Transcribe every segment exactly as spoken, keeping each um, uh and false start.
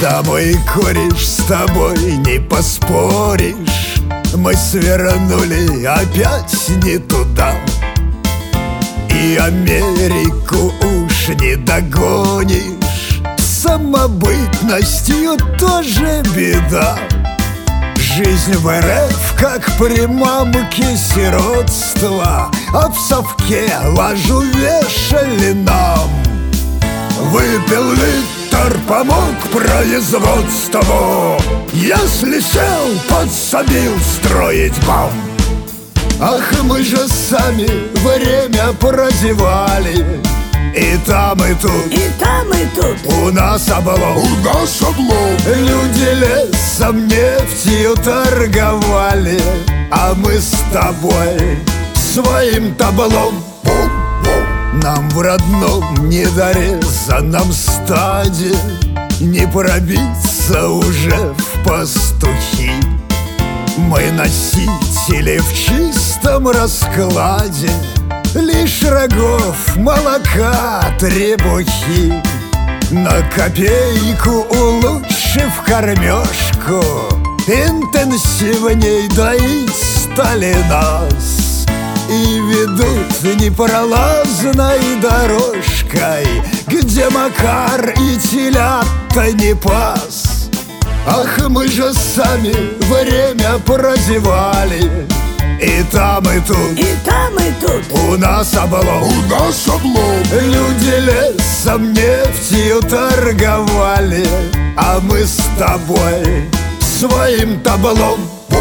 Домой куришь, с тобой не поспоришь. Мы свернули опять не туда, и Америку уж не догонишь. С самобытностью тоже беда. Жизнь в РФ как при мамке сиротство, а в совке лажу вешали нам. Выпил литр, помог производству. Если сел, подсобил строить бам. Ах, мы же сами время прозевали. И там, и тут, и там, и тут у нас облом, у нас облом. Люди лесом, нефтью торговали, а мы с тобой своим таблом. Нам в родном недорезанном стаде не пробиться уже в пастухи. Мы носители в чистом раскладе, лишь рогов, молока, требухи. На копейку улучшив кормежку, интенсивней доить стали нас. И ведут непролазной дорожкой, где Макар и телята не пас. Ах, мы же сами время прозевали. И там, и тут, и там, и тут у нас облом, у нас облом. Люди лесом, нефтью торговали, а мы с тобой своим таблом.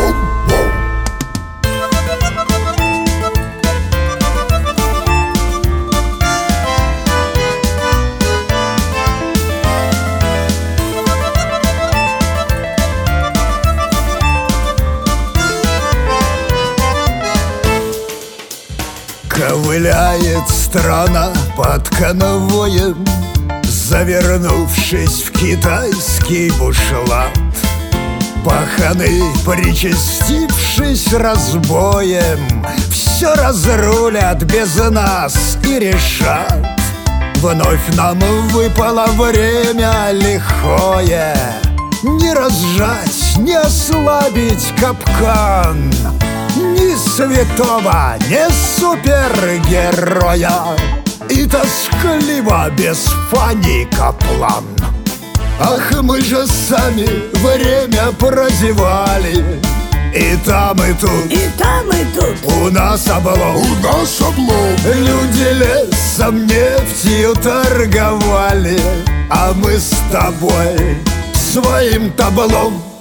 Ковыляет страна под конвоем, завернувшись в китайский бушлат. Паханы, причастившись разбоем, все разрулят без нас и решат. Вновь нам выпало время лихое, не разжать, не ослабить капкан ни святого, ни супергероя, и тоскливо без Фани Каплан. Ах, мы же сами время прозевали. И там, и тут, и там, и тут у нас облом, у нас облом. Люди лесом, нефтью торговали, а мы с тобой своим таблом.